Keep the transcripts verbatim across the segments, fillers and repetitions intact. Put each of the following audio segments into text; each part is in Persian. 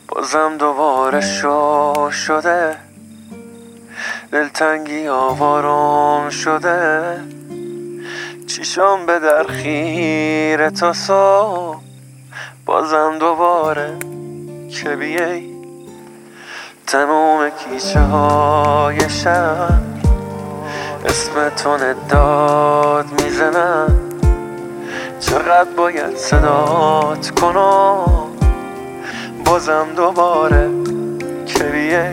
بازم دوباره شو شده، دلتنگی آوارم شده، چیشم به در خیره تا صبح. بازم دوباره که بیایی تموم کیچه های شهر اسم تو نداد میزنم. چقدر باید صدات کنم بازم دوباره که بیایی.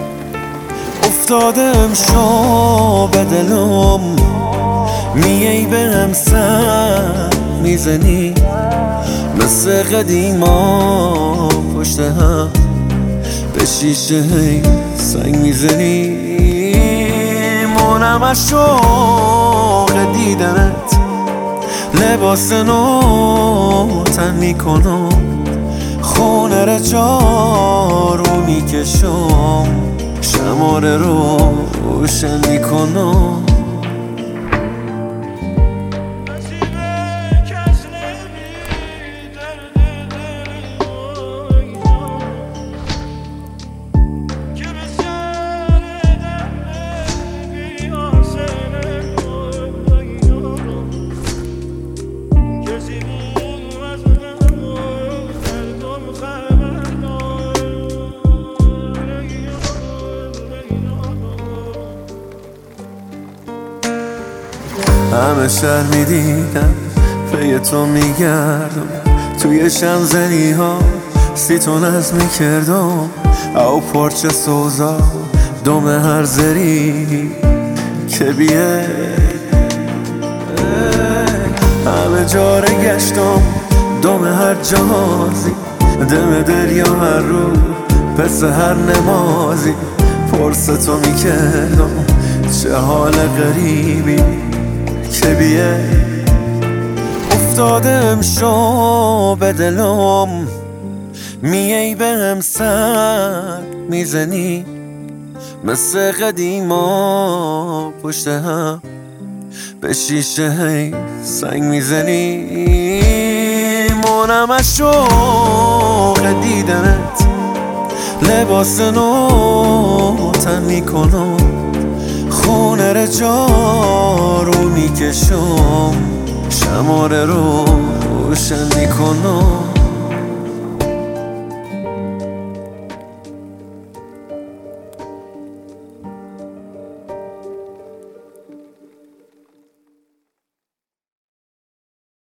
افتادم شو به دلم، میای به هم سر میزنی مثل قدیما پشت هم به شیشه سنگ میزنی. مونم از شوق دیدنت لباس نو تن میکنم، خونه رو جارو میکشم، شماره رو روشن میکنم. همه شهر میدیدم پی تو میگردم، توی شمزنی ها سی تو نظم میکردم، او پارچه سوزا دم هر زری که بیه. همه جاره گشتم دم هر جهازی، دم دریا هر رو پس هر نمازی، پرس تو میکردم چه حال غریبی که بیه. افتادم شو به دلم، میای به هم سر میزنی مثل قدیما پشت هم به شیشه سنگ میزنی. مونم از شوق دیدنت لباس نو تن میکنم، خونه رو جارو میکشم، شماره رو روشن میکنم.